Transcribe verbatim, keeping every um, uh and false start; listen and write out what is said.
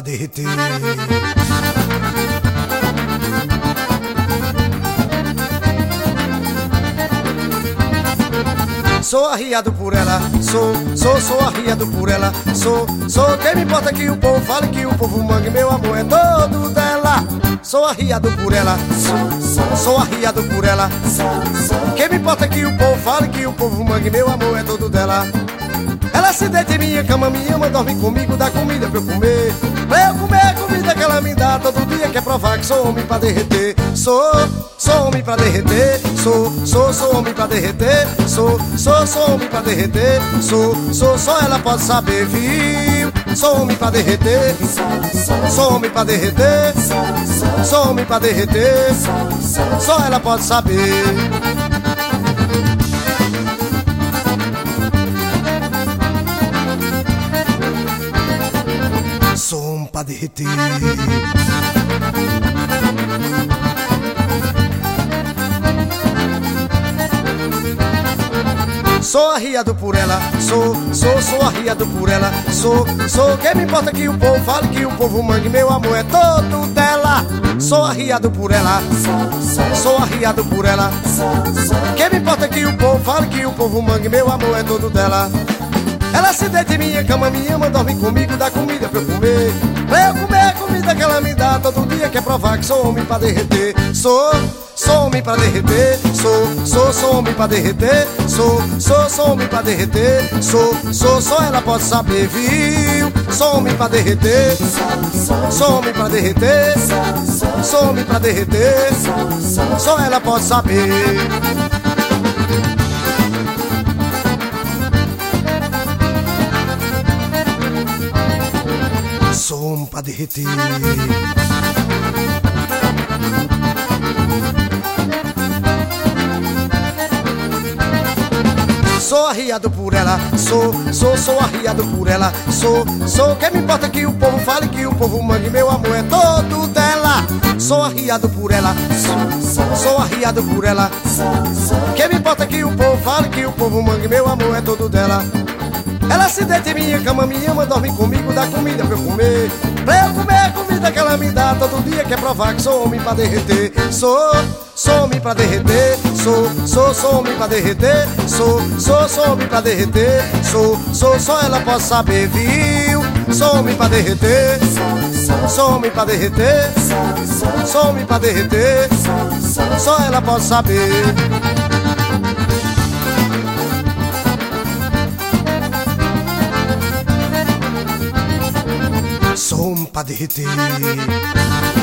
pra derreter. Sou arriado por ela, sou, sou, sou arriado por ela. Sou, sou, quem me importa que o povo fale que o povo mangue, meu amor é todo dela. Sou arriado por ela, sou, sou arriado por ela. Quem me importa que o povo fale que o povo mangue, meu amor é todo dela. Ela se deita em minha cama, me ama, dorme comigo, dá comida pra eu comer. Pra eu comer a comida que ela me dá todo dia, quer provar que sou homem pra derreter. Sou, sou homem pra derreter. Sou, sou, sou homem pra derreter. Sou, sou, sou homem pra derreter. Sou, sou, só ela pode saber, viu? Sou homem pra derreter. Sou homem pra derreter. Sou homem pra derreter. Só ela pode saber. Sou homem pra derreter. Sou arriado por ela, sou, sou, sou arriado por ela. Sou, sou, quem me importa que o povo fale que o povo mangue, meu amor é todo dela. Sou arriado por ela, sou arriado por ela. Quem me importa que o povo fale que o povo mangue, meu amor é todo dela. Ela se deita em minha cama, me ama, dorme comigo, dá comida pra eu comer. Pra eu comer a comida que ela me dá todo dia, quer provar que sou homem pra derreter. Sou, sou homem pra derreter. Sou, sou, sou homem pra derreter. Sou, sou, sou homem pra derreter. Sou, sou, só ela pode saber, viu? Sou homem pra derreter. Sou homem pra derreter. Sou homem pra derreter. Só ela pode saber. Sou homem pra derreter. Sou arriado por ela, sou, sou, sou arriado por ela. Sou, sou, quem me importa que o povo fale que o povo mangue, meu amor é todo dela. Sou arriado por ela, sou, sou arriado por ela. Quem me importa que o povo fale que o povo mangue, meu amor é todo dela. Ela se deita em minha cama, me ama, dorme comigo, dá comida pra eu comer. Pra eu comer a comida que ela me dá todo dia, quer provar que sou homem pra derreter. Sou, sou homem pra derreter. Sou, sou, sou homem pra derreter. Sou, sou, sou homem pra derreter. Sou, sou, só ela pode saber, viu? Sou homem pra derreter. Sou homem pra derreter. Sou homem pra derreter. Só ela pode saber. Sou homem pra derreter.